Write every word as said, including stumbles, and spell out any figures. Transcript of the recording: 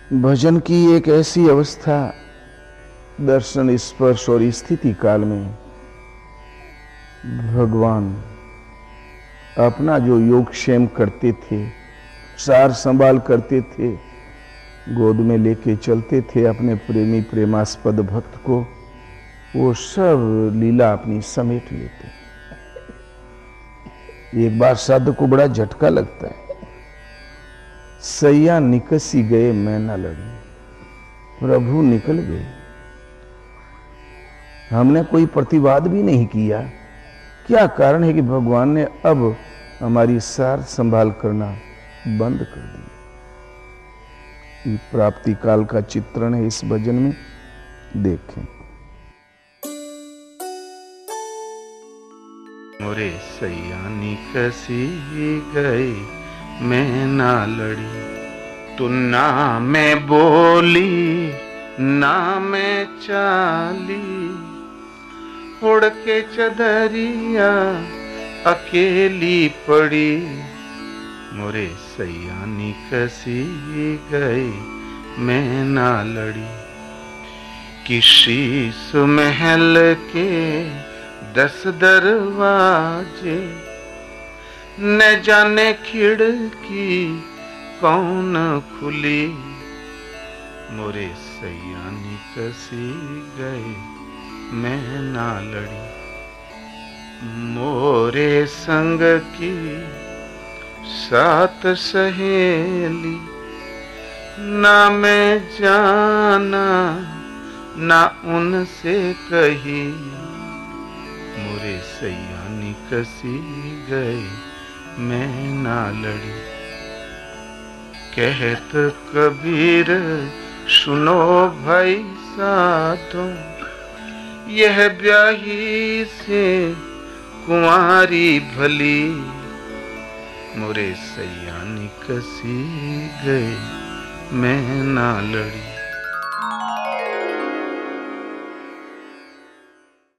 भजन की एक ऐसी अवस्था दर्शन, स्पर्श और स्थिति काल में भगवान अपना जो योगक्षेम करते थे, सार संभाल करते थे, गोद में लेके चलते थे अपने प्रेमी प्रेमास्पद भक्त को, वो सब लीला अपनी समेट लेते। एक बार साधु को बड़ा झटका लगता है। सैया निकसी गए मैं ना लड़ी, प्रभु निकल गए। हमने कोई प्रतिवाद भी नहीं किया। क्या कारण है कि भगवान ने अब हमारी सार संभाल करना बंद कर दिया? प्राप्ति काल का चित्रण है इस भजन में, देखें। मोरे सैया निकसी गई मैं ना लड़ी, तू ना मैं बोली ना मैं चाली, उड़ के चदरिया अकेली पड़ी, मोरे सैया निकसी गई मैं ना लड़ी। किसी सुमहल के दस दरवाजे, न जाने खिड़की कौन खुली, मोरे सैया निकसी गए मैं ना लड़ी। मोरे संग की सात सहेली, ना मैं जाना ना उनसे कही, मोरे सैया निकसी गए मैं ना लड़ी। कहत कबीर सुनो भाई साधो, यह ब्याही से कुंवारी भली, मोरे सैया निकसी गए मैं ना लड़ी।